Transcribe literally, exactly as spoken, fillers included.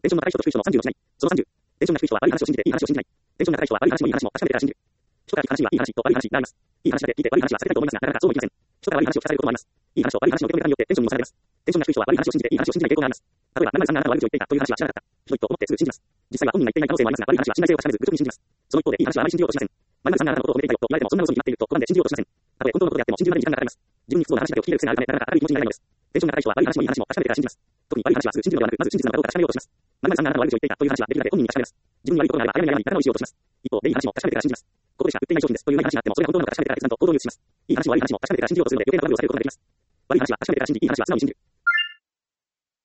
テンションの高い人と低い人のさんじゅうの違い。そのさんじゅう。テンションが低い人は悪い話を信じていい話を信じない。テンションが高い人は悪い話もいい話も確かめてから信じる。人から聞く話にはいい話と悪い話があります。いい話だけ聞いて悪い話は避けたいと思いますが、なかなかそうもいきません。人から悪い話を聞かされることもあります。いい話と悪い話の受け止め方によってテンションにも差が出ます。テンションが低い人は悪い話を信じていい話を信じない傾向があります。例えば、何々さんがあなたの悪口を言っていたという話は知らなかった。ひどいと思ってすぐ信じます。実際は本人が言っていない可能性もありますが、悪い話は信頼性を確かめず愚直に信じます。その一方で、いい話はあまり信じようとしません。何々さんがあなたのことを褒めていたよと言われても、そんな嘘に決まっていると拒んで信じようとしません。たとえ本当のことであっても信じるまでに時間がかかります。自分に不都合な話だけを聞き入れる癖があるため、なかなか明るい気持ちになれないのです。テンションが高い人は悪い話もいい話も確かめてから信じます。特に悪い話はすぐ信じるのではなく、まず真実なのかどうか確かめようとします。何々さんがあなたの悪口を言っていたという話はできるだけ本人に確かめます。自分に悪いことがあれば早めに謝り、仲直りしようとします。一方で、いい話も確かめてから信じます。ここでしか売っていない商品ですといういい話があっても、それが本当なのか確かめてから決断と行動に移します。いい話も悪い話も確かめてから信じようとするので、余計なトラブルを避けることができます。悪い話は確かめてから信じ、いい話は素直に信じる。